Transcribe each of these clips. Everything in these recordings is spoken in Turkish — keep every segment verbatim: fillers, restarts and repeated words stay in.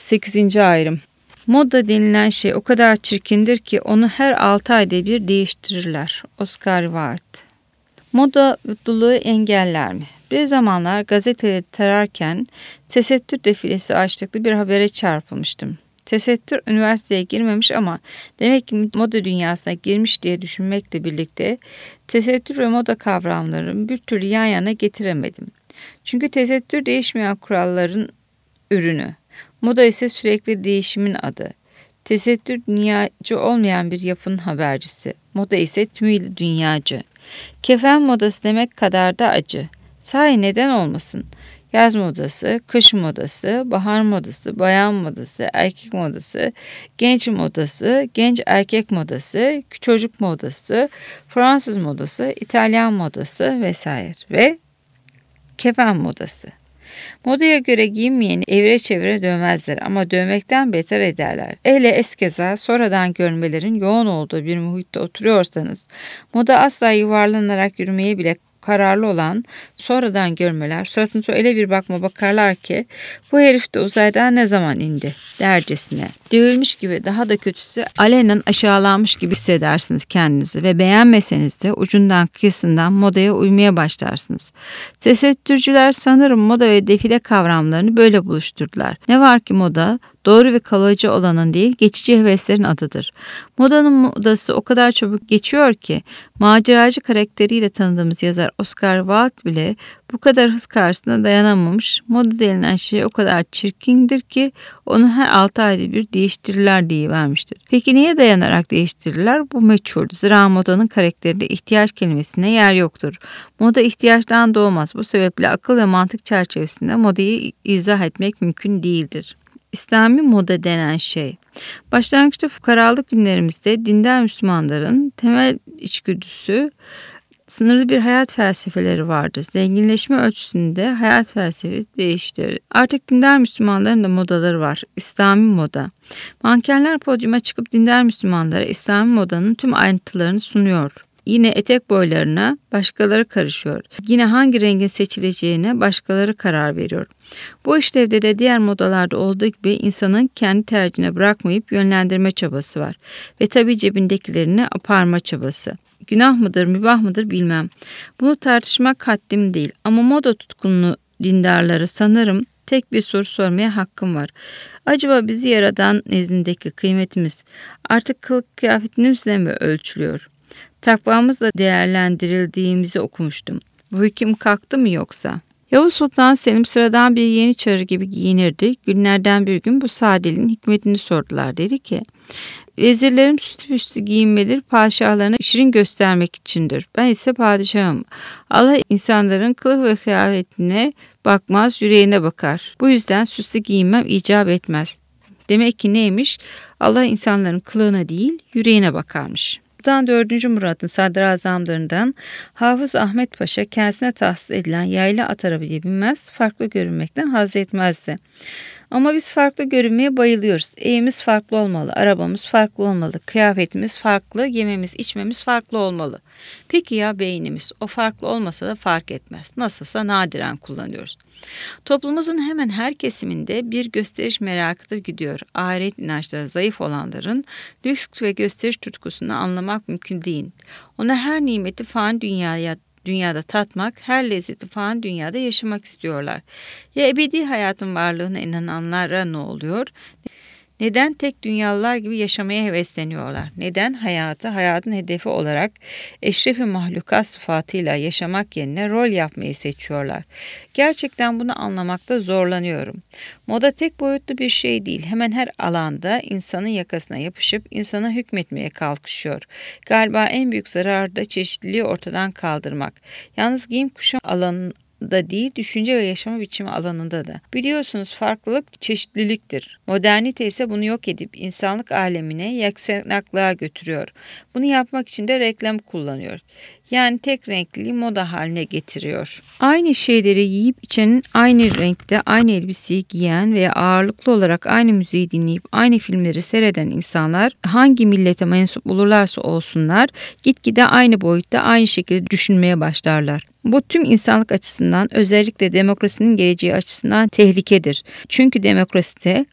sekizinci ayrım. Moda denilen şey o kadar çirkindir ki onu her altı ayda bir değiştirirler. Oscar Wilde. Moda mutluluğu engeller mi? Bir zamanlar gazetede tararken tesettür defilesi başlıklı bir habere çarpılmıştım. Tesettür üniversiteye girmemiş ama demek ki moda dünyasına girmiş diye düşünmekle birlikte tesettür ve moda kavramlarını bir türlü yan yana getiremedim. Çünkü tesettür değişmeyen kuralların ürünü. Moda ise sürekli değişimin adı. Tesettür dünyacı olmayan bir yapının habercisi. Moda ise tümüyle dünyacı. Kefen modası demek kadar da acı. Sahi neden olmasın? Yaz modası, kış modası, bahar modası, bayan modası, erkek modası, genç modası, genç erkek modası, çocuk modası, Fransız modası, İtalyan modası vesaire ve kefen modası. Modaya göre giyinmeyeni evre çevire dövmezler ama dövmekten beter ederler. Hele eskeza sonradan görmelerin yoğun olduğu bir muhitte oturuyorsanız, moda asla yuvarlanarak yürümeye bile kararlı olan sonradan görmeler suratınıza öyle bir bakma bakarlar ki bu herif de uzaydan ne zaman indi dercesine. Dövülmüş gibi, daha da kötüsü alenen aşağılanmış gibi hissedersiniz kendinizi ve beğenmeseniz de ucundan kıyısından modaya uymaya başlarsınız. Tesettürcüler sanırım moda ve defile kavramlarını böyle buluşturdular. Ne var ki moda doğru ve kalıcı olanın değil, geçici heveslerin adıdır. Modanın modası o kadar çabuk geçiyor ki maceracı karakteriyle tanıdığımız yazar Oscar Wilde bile bu kadar hız karşısında dayanamamış. Moda denilen şey o kadar çirkindir ki onu her altı ayda bir değiştirirler diye vermiştir. Peki niye dayanarak değiştirirler? Bu meçhul. Zira modanın karakterinde ihtiyaç kelimesine yer yoktur. Moda ihtiyaçtan doğmaz. Bu sebeple akıl ve mantık çerçevesinde modayı izah etmek mümkün değildir. İslami moda denen şey. Başlangıçta fukaralık günlerimizde dindar Müslümanların temel içgüdüsü sınırlı bir hayat felsefeleri vardı. Zenginleşme ölçüsünde hayat felsefesi değişti. Artık dindar Müslümanların da modaları var. İslami moda. Mankenler podyuma çıkıp dindar Müslümanlara İslami modanın tüm ayrıntılarını sunuyor. Yine etek boylarına başkaları karışıyor. Yine hangi rengin seçileceğine başkaları karar veriyor. Bu işlevde de diğer modalarda olduğu gibi insanın kendi tercihine bırakmayıp yönlendirme çabası var. Ve tabii cebindekilerini aparma çabası. Günah mıdır, mübah mıdır bilmem. Bunu tartışmak haddim değil. Ama moda tutkunlu dindarları sanırım tek bir soru sormaya hakkım var. Acaba bizi yaradan nezdindeki kıymetimiz artık kılık kıyafetimizle mi ölçülüyor? Takvamızla değerlendirildiğimizi okumuştum. Bu hüküm kalktı mı yoksa? Yavuz Sultan Selim sıradan bir yeniçeri gibi giyinirdi. Günlerden bir gün bu sadeliğin hikmetini sordular. Dedi ki, vezirlerim süslü püslü giyinmeleri padişahlarına şirin göstermek içindir. Ben ise padişahım. Allah insanların kılık ve kıyafetine bakmaz, yüreğine bakar. Bu yüzden süslü giyinmem icap etmez. Demek ki neymiş? Allah insanların kılığına değil, yüreğine bakarmış. Sultan dördüncü Murat'ın sadrazamlarından Hafız Ahmet Paşa kendisine tahsis edilen yaylı at arabaya binmez, farklı görünmekten haz etmezdi. Ama biz farklı görünmeye bayılıyoruz. Evimiz farklı olmalı, arabamız farklı olmalı, kıyafetimiz farklı, yememiz, içmemiz farklı olmalı. Peki ya beynimiz? O farklı olmasa da fark etmez. Nasılsa nadiren kullanıyoruz. Toplumumuzun hemen her kesiminde bir gösteriş merakı gidiyor. Ahiret inançları zayıf olanların lüks ve gösteriş tutkusunu anlamak mümkün değil. Ona her nimeti fani dünyaya dünyada tatmak, her lezzeti fani dünyada yaşamak istiyorlar. Ya ebedi hayatın varlığına inananlara ne oluyor? Neden tek dünyalılar gibi yaşamaya hevesleniyorlar? Neden hayatı hayatın hedefi olarak eşref-i mahlukat sıfatıyla yaşamak yerine rol yapmayı seçiyorlar? Gerçekten bunu anlamakta zorlanıyorum. Moda tek boyutlu bir şey değil. Hemen her alanda insanın yakasına yapışıp insana hükmetmeye kalkışıyor. Galiba en büyük zarar da çeşitliliği ortadan kaldırmak. Yalnız giyim kuşam alanının da değil, düşünce ve yaşama biçimi alanında da. Biliyorsunuz farklılık çeşitliliktir. Modernite ise bunu yok edip insanlık alemine yaksanaklığa götürüyor. Bunu yapmak için de reklam kullanıyor. Yani tek renkliliği moda haline getiriyor. Aynı şeyleri yiyip içenin aynı renkte aynı elbiseyi giyen veya ağırlıklı olarak aynı müziği dinleyip aynı filmleri seyreden insanlar hangi millete mensup olurlarsa olsunlar gitgide aynı boyutta aynı şekilde düşünmeye başlarlar. Bu tüm insanlık açısından özellikle demokrasinin geleceği açısından tehlikedir. Çünkü demokraside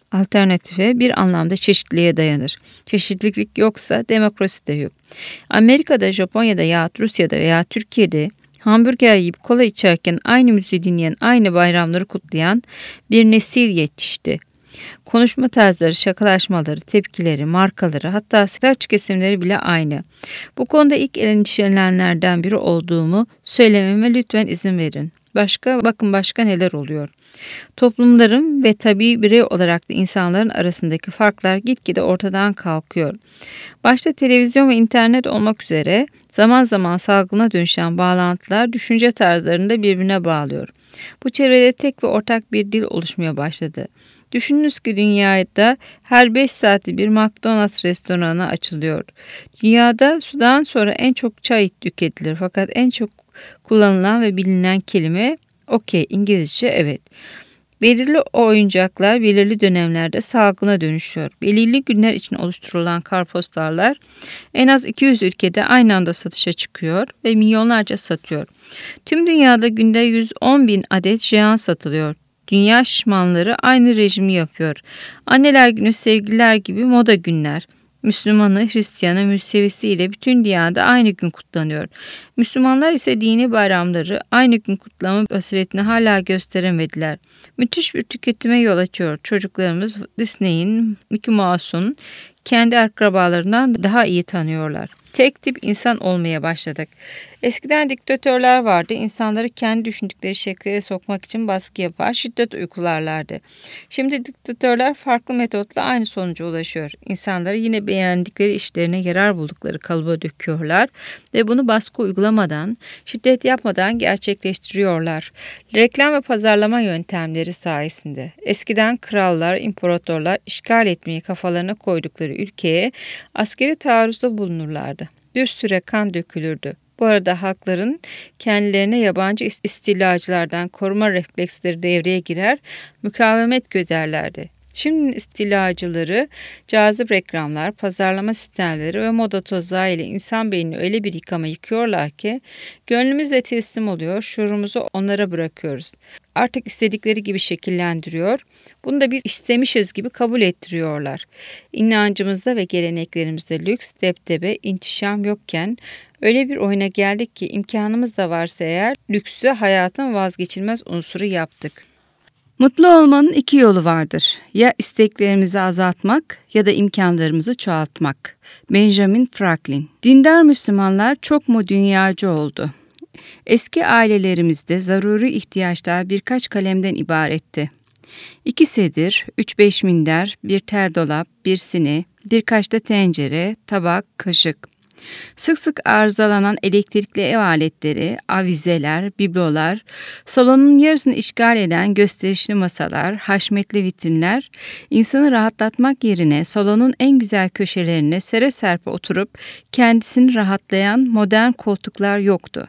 alternatife bir anlamda çeşitliliğe dayanır. Çeşitlilik yoksa demokrasi de yok. Amerika'da, Japonya'da yahut Rusya'da veya Türkiye'de hamburger yiyip kola içerken aynı müziği dinleyen, aynı bayramları kutlayan bir nesil yetişti. Konuşma tarzları, şakalaşmaları, tepkileri, markaları, hatta saç kesimleri bile aynı. Bu konuda ilk endişelenenlerden biri olduğumu söylememe lütfen izin verin. Başka, bakın başka neler oluyor. Toplumların ve tabii birey olarak da insanların arasındaki farklar gitgide ortadan kalkıyor. Başta televizyon ve internet olmak üzere zaman zaman salgına dönüşen bağlantılar düşünce tarzlarını da birbirine bağlıyor. Bu çevrede tek ve ortak bir dil oluşmaya başladı. Düşününüz ki dünyada her beş saatte bir McDonald's restoranı açılıyor. Dünyada sudan sonra en çok çay tüketilir fakat en çok kullanılan ve bilinen kelime okey, İngilizce evet. Belirli oyuncaklar belirli dönemlerde salgına dönüşüyor. Belirli günler için oluşturulan kartpostallar en az iki yüz ülkede aynı anda satışa çıkıyor ve milyonlarca satıyor. Tüm dünyada günde yüz on bin adet jean satılıyor. Dünya şişmanları aynı rejimi yapıyor. Anneler günü, sevgililer gibi moda günler. Müslümanı, Hristiyanı, Müsevisi ile bütün dünyada aynı gün kutlanıyor. Müslümanlar ise dini bayramları aynı gün kutlama basiretini hala gösteremediler. Müthiş bir tüketime yol açıyor. Çocuklarımız Disney'in, Mickey Mouse'un kendi akrabalarından daha iyi tanıyorlar. Tek tip insan olmaya başladık. Eskiden diktatörler vardı. İnsanları kendi düşündükleri şekle sokmak için baskı yapar, şiddet uygularlardı. Şimdi diktatörler farklı metotla aynı sonuca ulaşıyor. İnsanları yine beğendikleri işlerine yarar buldukları kalıba döküyorlar ve bunu baskı uygulamadan, şiddet yapmadan gerçekleştiriyorlar. Reklam ve pazarlama yöntemleri sayesinde. Eskiden krallar, imparatorlar işgal etmeyi kafalarına koydukları ülkeye askeri taarruzda bulunurlardı. Bir süre kan dökülürdü. Bu arada halkların kendilerine yabancı istilacılardan koruma refleksleri devreye girer, mukavemet gösterlerdi. Şimdi istilacıları cazip reklamlar, pazarlama sistemleri ve moda tozağı ile insan beynini öyle bir yıkama yıkıyorlar ki gönlümüzle teslim oluyor, şuurumuzu onlara bırakıyoruz. Artık istedikleri gibi şekillendiriyor. Bunu da biz istemişiz gibi kabul ettiriyorlar. İnancımızda ve geleneklerimizde lüks, depdebe, intişam yokken öyle bir oyuna geldik ki imkanımız da varsa eğer lüksü hayatın vazgeçilmez unsuru yaptık. Mutlu olmanın iki yolu vardır. Ya isteklerimizi azaltmak ya da imkanlarımızı çoğaltmak. Benjamin Franklin. Dindar Müslümanlar çok mu dünyacı oldu? Eski ailelerimizde zaruri ihtiyaçlar birkaç kalemden ibaretti. İki sedir, üç beş minder, bir tel dolap, bir sine, birkaç da tencere, tabak, kaşık. Sık sık arızalanan elektrikli ev aletleri, avizeler, biblolar, salonun yarısını işgal eden gösterişli masalar, haşmetli vitrinler, insanı rahatlatmak yerine salonun en güzel köşelerine sere serpe oturup kendisini rahatlayan modern koltuklar yoktu.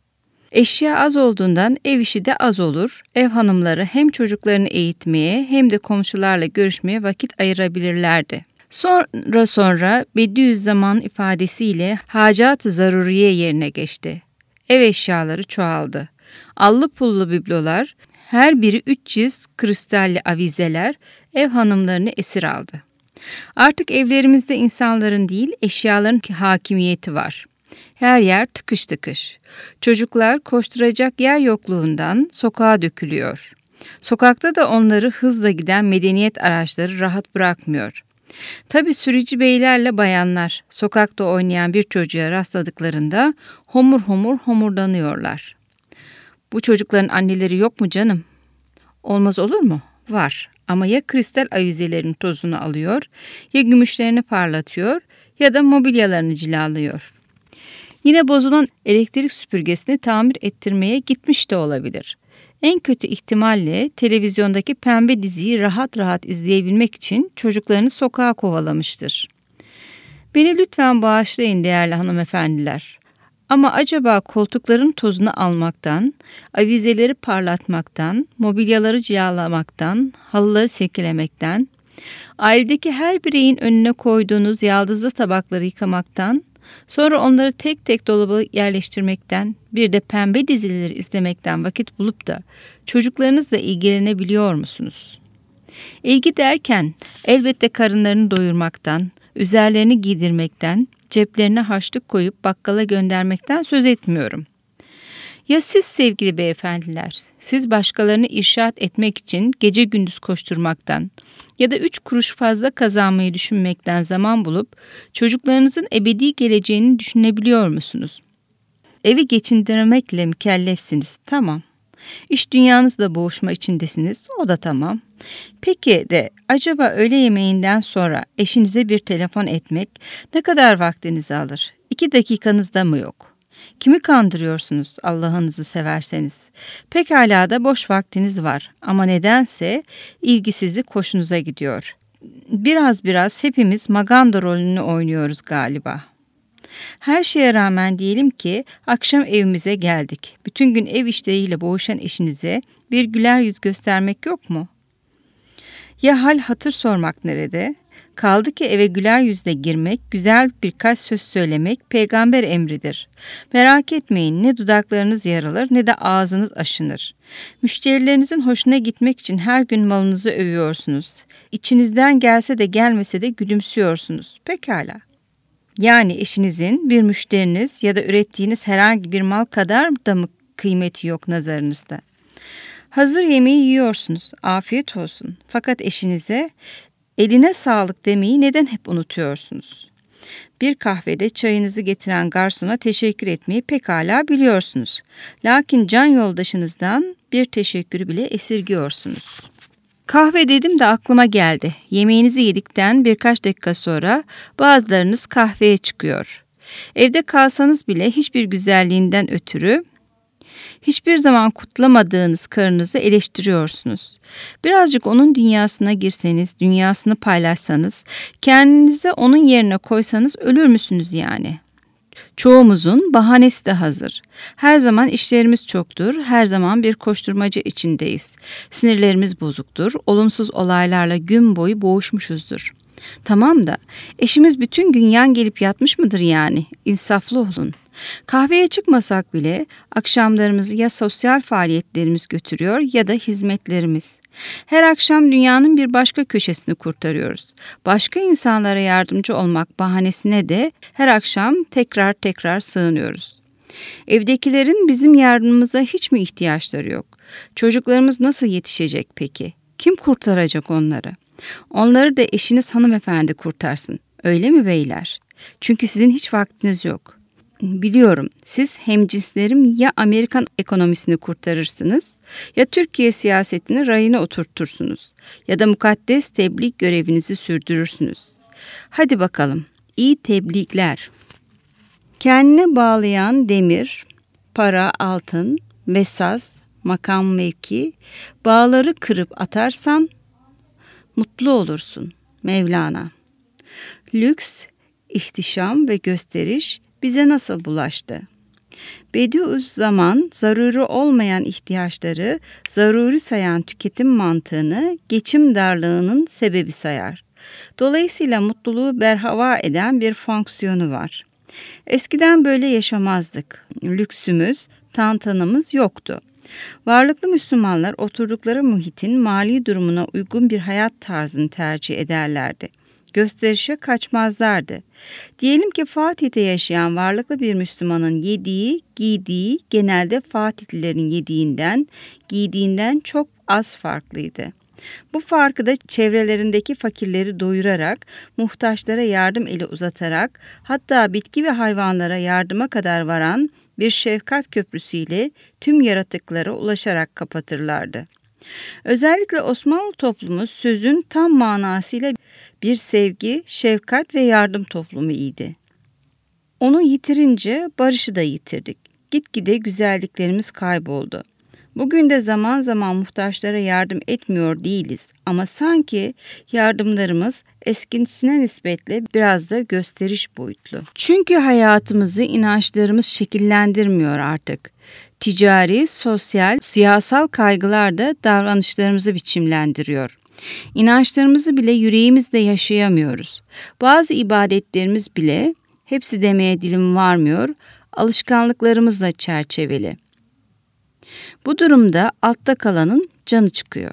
Eşya az olduğundan ev işi de az olur, ev hanımları hem çocuklarını eğitmeye hem de komşularla görüşmeye vakit ayırabilirlerdi. Sonra sonra Bediüzzaman ifadesiyle hacat-ı zaruriye yerine geçti. Ev eşyaları çoğaldı. Allı pullu biblolar, her biri üç yüz kristalli avizeler ev hanımlarını esir aldı. Artık evlerimizde insanların değil eşyaların hakimiyeti var. Her yer tıkış tıkış. Çocuklar koşturacak yer yokluğundan sokağa dökülüyor. Sokakta da onları hızla giden medeniyet araçları rahat bırakmıyor. Tabii sürücü beylerle bayanlar sokakta oynayan bir çocuğa rastladıklarında homur homur homurdanıyorlar. Bu çocukların anneleri yok mu canım? Olmaz olur mu? Var. Ama ya kristal avizelerin tozunu alıyor, ya gümüşlerini parlatıyor ya da mobilyalarını cilalıyor. Yine bozulan elektrik süpürgesini tamir ettirmeye gitmiş de olabilir. En kötü ihtimalle televizyondaki pembe diziyi rahat rahat izleyebilmek için çocuklarını sokağa kovalamıştır. Beni lütfen bağışlayın değerli hanımefendiler. Ama acaba koltukların tozunu almaktan, avizeleri parlatmaktan, mobilyaları cilalamaktan, halıları silkelemekten, ailedeki her bireyin önüne koyduğunuz yaldızlı tabakları yıkamaktan, sonra onları tek tek dolaba yerleştirmekten, bir de pembe dizileri izlemekten vakit bulup da çocuklarınızla ilgilenebiliyor musunuz? İlgi derken elbette karınlarını doyurmaktan, üzerlerini giydirmekten, ceplerine harçlık koyup bakkala göndermekten söz etmiyorum. Ya siz sevgili beyefendiler, siz başkalarını irşad etmek için gece gündüz koşturmaktan ya da üç kuruş fazla kazanmayı düşünmekten zaman bulup çocuklarınızın ebedi geleceğini düşünebiliyor musunuz? Evi geçindirmekle mükellefsiniz, tamam. İş dünyanızla boğuşma içindesiniz, o da tamam. Peki de acaba öğle yemeğinden sonra eşinize bir telefon etmek ne kadar vaktinizi alır? İki dakikanızda mı yok? Kimi kandırıyorsunuz Allah'ınızı severseniz? Pekala da boş vaktiniz var ama nedense ilgisizlik hoşunuza gidiyor. Biraz biraz hepimiz Maganda rolünü oynuyoruz galiba. Her şeye rağmen diyelim ki akşam evimize geldik. Bütün gün ev işleriyle boğuşan eşinize bir güler yüz göstermek yok mu? Ya hal hatır sormak nerede? Kaldı ki eve güler yüzle girmek, güzel birkaç söz söylemek peygamber emridir. Merak etmeyin, ne dudaklarınız yaralır ne de ağzınız aşınır. Müşterilerinizin hoşuna gitmek için her gün malınızı övüyorsunuz. İçinizden gelse de gelmese de gülümsüyorsunuz. Pekala. Yani eşinizin bir müşteriniz ya da ürettiğiniz herhangi bir mal kadar da mı kıymeti yok nazarınızda? Hazır yemeği yiyorsunuz, afiyet olsun. Fakat eşinize eline sağlık demeyi neden hep unutuyorsunuz? Bir kahvede çayınızı getiren garsona teşekkür etmeyi pekala biliyorsunuz. Lakin can yoldaşınızdan bir teşekkürü bile esirgiyorsunuz. Kahve dedim de aklıma geldi. Yemeğinizi yedikten birkaç dakika sonra bazılarınız kahveye çıkıyor. Evde kalsanız bile hiçbir güzelliğinden ötürü hiçbir zaman kutlamadığınız karınızı eleştiriyorsunuz. Birazcık onun dünyasına girseniz, dünyasını paylaşsanız, kendinizi onun yerine koysanız ölür müsünüz yani? Çoğumuzun bahanesi de hazır. Her zaman işlerimiz çoktur, her zaman bir koşturmaca içindeyiz. Sinirlerimiz bozuktur, olumsuz olaylarla gün boyu boğuşmuşuzdur. Tamam da eşimiz bütün gün yan gelip yatmış mıdır yani? İnsaflı olun. Kahveye çıkmasak bile akşamlarımızı ya sosyal faaliyetlerimiz götürüyor ya da hizmetlerimiz. Her akşam dünyanın bir başka köşesini kurtarıyoruz. Başka insanlara yardımcı olmak bahanesine de her akşam tekrar tekrar sığınıyoruz. Evdekilerin bizim yardımımıza hiç mi ihtiyaçları yok? Çocuklarımız nasıl yetişecek peki? Kim kurtaracak onları? Onları da eşiniz hanımefendi kurtarsın. Öyle mi beyler? Çünkü sizin hiç vaktiniz yok. Biliyorum, siz hemcinslerim ya Amerikan ekonomisini kurtarırsınız ya Türkiye siyasetini rayına oturtursunuz ya da mukaddes tebliğ görevinizi sürdürürsünüz. Hadi bakalım, iyi tebliğler. Kendine bağlayan demir, para, altın, vesas, makam, mevki, bağları kırıp atarsan mutlu olursun Mevlana. Lüks, ihtişam ve gösteriş bize nasıl bulaştı? Bediüzzaman zaruri olmayan ihtiyaçları zaruri sayan tüketim mantığını geçim darlığının sebebi sayar. Dolayısıyla mutluluğu berhava eden bir fonksiyonu var. Eskiden böyle yaşamazdık. Lüksümüz, tantanamız yoktu. Varlıklı Müslümanlar oturdukları muhitin mali durumuna uygun bir hayat tarzını tercih ederlerdi. Gösterişe kaçmazlardı. Diyelim ki Fatih'te yaşayan varlıklı bir Müslümanın yediği, giydiği genelde Fatihlilerin yediğinden, giydiğinden çok az farklıydı. Bu farkı da çevrelerindeki fakirleri doyurarak, muhtaçlara yardım eli uzatarak, hatta bitki ve hayvanlara yardıma kadar varan bir şefkat köprüsüyle tüm yaratıklara ulaşarak kapatırlardı. Özellikle Osmanlı toplumu sözün tam manasıyla bir sevgi, şefkat ve yardım toplumu idi. Onu yitirince barışı da yitirdik. Gitgide güzelliklerimiz kayboldu. Bugün de zaman zaman muhtaçlara yardım etmiyor değiliz ama sanki yardımlarımız eskisine nispetle biraz da gösteriş boyutlu. Çünkü hayatımızı inançlarımız şekillendirmiyor artık. Ticari, sosyal, siyasal kaygılar da davranışlarımızı biçimlendiriyor. İnançlarımızı bile yüreğimizde yaşayamıyoruz. Bazı ibadetlerimiz bile, hepsi demeye dilim varmıyor, alışkanlıklarımızla çerçeveli. Bu durumda altta kalanın canı çıkıyor.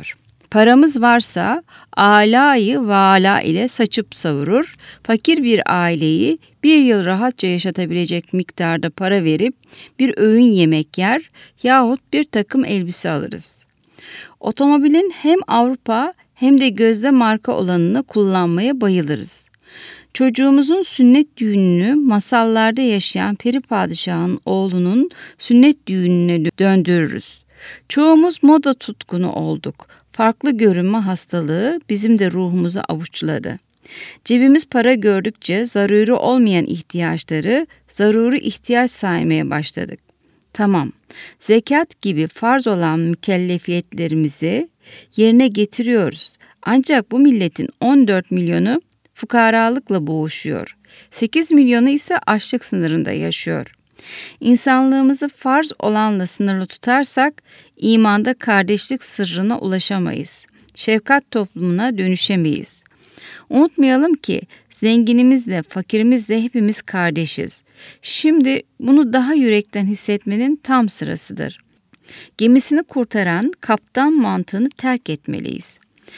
Paramız varsa alayı vala ile saçıp savurur, fakir bir aileyi bir yıl rahatça yaşatabilecek miktarda para verip bir öğün yemek yer yahut bir takım elbise alırız. Otomobilin hem Avrupa hem de gözde marka olanını kullanmaya bayılırız. Çocuğumuzun sünnet düğününü masallarda yaşayan peri padişahın oğlunun sünnet düğününe döndürürüz. Çoğumuz moda tutkunu olduk. Farklı görünme hastalığı bizim de ruhumuzu avuçladı. Cebimiz para gördükçe zaruri olmayan ihtiyaçları zaruri ihtiyaç saymaya başladık. Tamam, zekat gibi farz olan mükellefiyetlerimizi yerine getiriyoruz. Ancak bu milletin on dört milyonu fukaralıkla boğuşuyor. sekiz milyonu ise açlık sınırında yaşıyor. İnsanlığımızı farz olanla sınırlı tutarsak imanda kardeşlik sırrına ulaşamayız. Şefkat toplumuna dönüşemeyiz. Unutmayalım ki zenginimizle fakirimizle hepimiz kardeşiz. Şimdi bunu daha yürekten hissetmenin tam sırasıdır. Gemisini kurtaran kaptan mantığını terk etmeliyiz.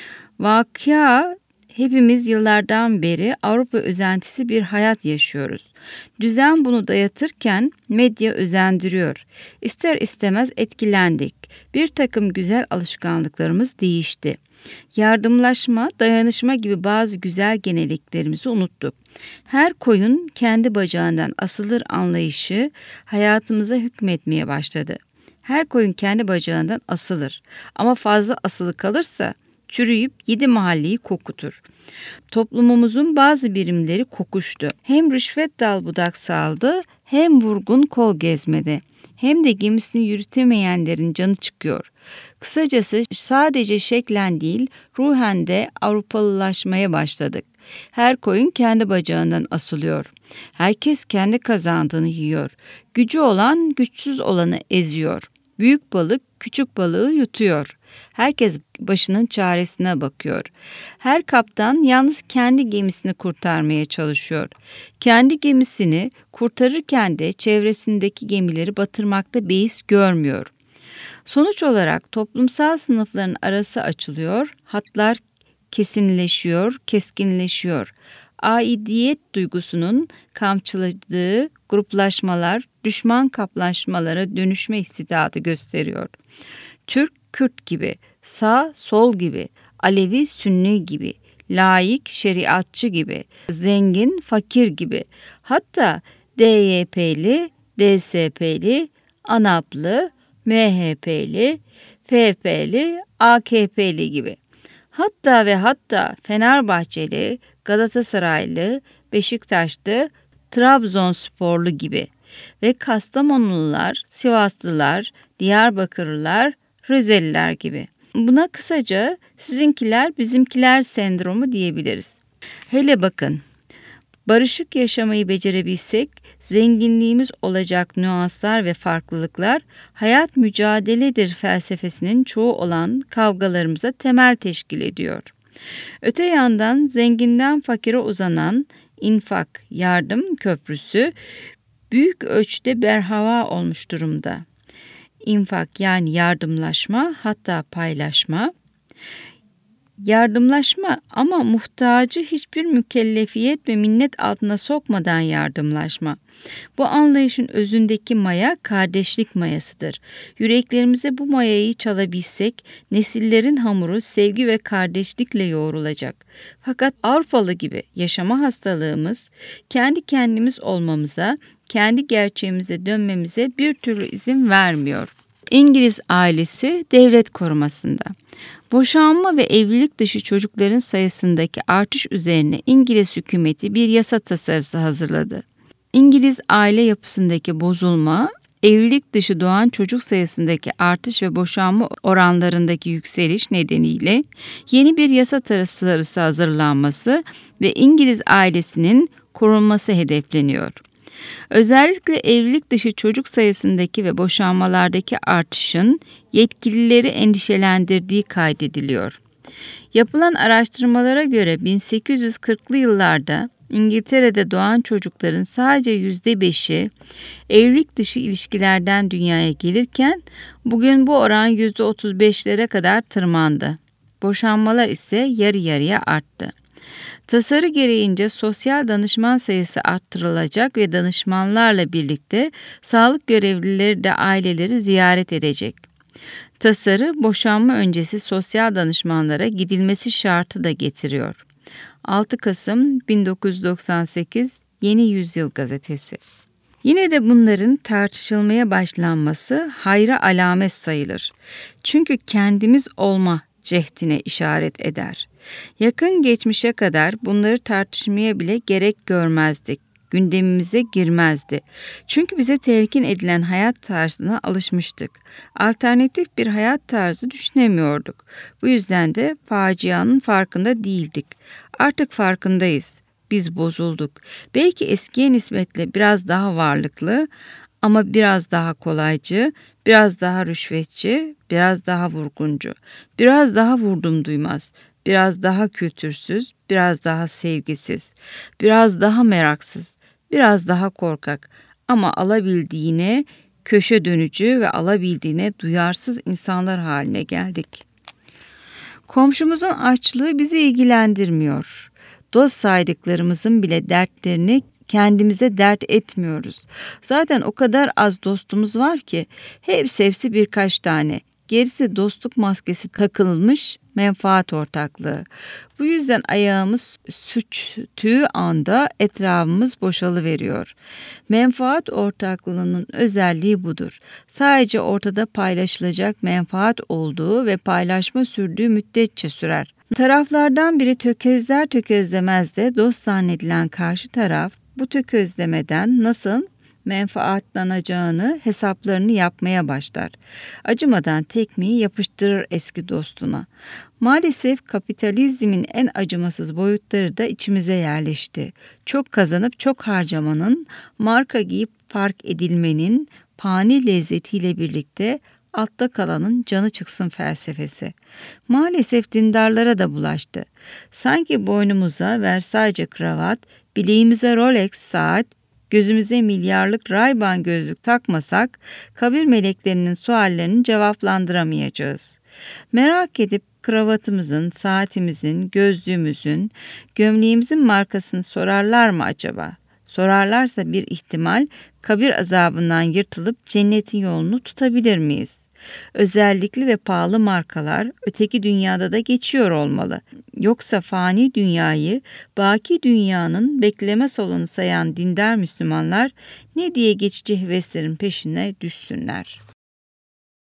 Vakıa hepimiz yıllardan beri Avrupa özentisi bir hayat yaşıyoruz. Düzen bunu dayatırken medya özendiriyor. İster istemez etkilendik. Bir takım güzel alışkanlıklarımız değişti. Yardımlaşma, dayanışma gibi bazı güzel geneliklerimizi unuttuk. Her koyun kendi bacağından asılır anlayışı hayatımıza hükmetmeye başladı. Her koyun kendi bacağından asılır ama fazla asılı kalırsa çürüyüp yedi mahalleyi kokutur. Toplumumuzun bazı birimleri kokuştu. Hem rüşvet dal budak saldı, hem vurgun kol gezmedi. Hem de gemisini yürütemeyenlerin canı çıkıyor. Kısacası sadece şeklen değil, ruhen de Avrupalılaşmaya başladık. Her koyun kendi bacağından asılıyor. Herkes kendi kazandığını yiyor. Gücü olan güçsüz olanı eziyor. Büyük balık küçük balığı yutuyor. Herkes başının çaresine bakıyor. Her kaptan yalnız kendi gemisini kurtarmaya çalışıyor. Kendi gemisini kurtarırken de çevresindeki gemileri batırmakta beis görmüyor. Sonuç olarak toplumsal sınıfların arası açılıyor, hatlar kesinleşiyor, keskinleşiyor. Aidiyet duygusunun kamçıladığı gruplaşmalar, düşman kaplaşmalara dönüşme istidadı gösteriyor. Türk, Kürt gibi, sağ, sol gibi, Alevi, Sünni gibi, laik, şeriatçı gibi, zengin, fakir gibi, hatta D Y P'li, D S P'li, ANAP'lı, M H P'li, F P'li, A K P'li gibi. Hatta ve hatta Fenerbahçeli, Galatasaraylı, Beşiktaşlı, Trabzonsporlu gibi ve Kastamonulular, Sivaslılar, Diyarbakırlılar, Rizeliler gibi. Buna kısaca sizinkiler bizimkiler sendromu diyebiliriz. Hele bakın, barışık yaşamayı becerebilsek zenginliğimiz olacak nüanslar ve farklılıklar hayat mücadeledir felsefesinin çoğu olan kavgalarımıza temel teşkil ediyor. Öte yandan zenginden fakire uzanan infak, yardım köprüsü büyük ölçüde berhava olmuş durumda. İnfak yani yardımlaşma, hatta paylaşma. Yardımlaşma ama muhtacı hiçbir mükellefiyet ve minnet altına sokmadan yardımlaşma. Bu anlayışın özündeki maya kardeşlik mayasıdır. Yüreklerimize bu mayayı çalabilsek nesillerin hamuru sevgi ve kardeşlikle yoğrulacak. Fakat Avrupalı gibi yaşama hastalığımız kendi kendimiz olmamıza, kendi gerçeğimize dönmemize bir türlü izin vermiyor. İngiliz ailesi devlet korumasında. Boşanma ve evlilik dışı çocukların sayısındaki artış üzerine İngiliz hükümeti bir yasa tasarısı hazırladı. İngiliz aile yapısındaki bozulma, evlilik dışı doğan çocuk sayısındaki artış ve boşanma oranlarındaki yükseliş nedeniyle yeni bir yasa tasarısı hazırlanması ve İngiliz ailesinin korunması hedefleniyor. Özellikle evlilik dışı çocuk sayısındaki ve boşanmalardaki artışın yetkilileri endişelendirdiği kaydediliyor. Yapılan araştırmalara göre bin sekiz yüz kırklı yıllarda İngiltere'de doğan çocukların sadece yüzde beşi evlilik dışı ilişkilerden dünyaya gelirken bugün bu oran yüzde otuz beşlere kadar tırmandı. Boşanmalar ise yarı yarıya arttı. Tasarı gereğince sosyal danışman sayısı arttırılacak ve danışmanlarla birlikte sağlık görevlileri de aileleri ziyaret edecek. Tasarı boşanma öncesi sosyal danışmanlara gidilmesi şartı da getiriyor. altı Kasım bin dokuz yüz doksan sekiz Yeni Yüzyıl Gazetesi. Yine de bunların tartışılmaya başlanması hayra alamet sayılır. Çünkü kendimiz olma cehdine işaret eder. Yakın geçmişe kadar bunları tartışmaya bile gerek görmezdik. Gündemimize girmezdi. Çünkü bize telkin edilen hayat tarzına alışmıştık. Alternatif bir hayat tarzı düşünemiyorduk. Bu yüzden de facianın farkında değildik. Artık farkındayız. Biz bozulduk. Belki eskiye nispetle biraz daha varlıklı ama biraz daha kolaycı, biraz daha rüşvetçi, biraz daha vurguncu, biraz daha vurdum duymaz, biraz daha kültürsüz, biraz daha sevgisiz, biraz daha meraksız, biraz daha korkak ama alabildiğine köşe dönücü ve alabildiğine duyarsız insanlar haline geldik. Komşumuzun açlığı bizi ilgilendirmiyor. Dost saydıklarımızın bile dertlerini kendimize dert etmiyoruz. Zaten o kadar az dostumuz var ki hepsi hepsi birkaç tane. Gerisi dostluk maskesi takılmış menfaat ortaklığı. Bu yüzden ayağımız sürçtüğü anda etrafımız boşalıveriyor. Menfaat ortaklığının özelliği budur. Sadece ortada paylaşılacak menfaat olduğu ve paylaşma sürdüğü müddetçe sürer. Taraflardan biri tökezler tökezlemez de dost zannedilen karşı taraf bu tökezlemeden nasıl menfaatlanacağını hesaplarını yapmaya başlar. Acımadan tekmeyi yapıştırır eski dostuna. Maalesef kapitalizmin en acımasız boyutları da içimize yerleşti. Çok kazanıp çok harcamanın, marka giyip fark edilmenin fani lezzetiyle birlikte altta kalanın canı çıksın felsefesi. Maalesef dindarlara da bulaştı. Sanki boynumuza Versace kravat, bileğimize Rolex saat, gözümüze milyarlık Ray-Ban gözlük takmasak, kabir meleklerinin suallerini cevaplandıramayacağız. Merak edip kravatımızın, saatimizin, gözlüğümüzün, gömleğimizin markasını sorarlar mı acaba? Sorarlarsa bir ihtimal kabir azabından yırtılıp cennetin yolunu tutabilir miyiz? Özellikli ve pahalı markalar öteki dünyada da geçiyor olmalı. Yoksa fani dünyayı baki dünyanın bekleme salonu sayan dindar Müslümanlar ne diye geçici heveslerin peşine düşsünler?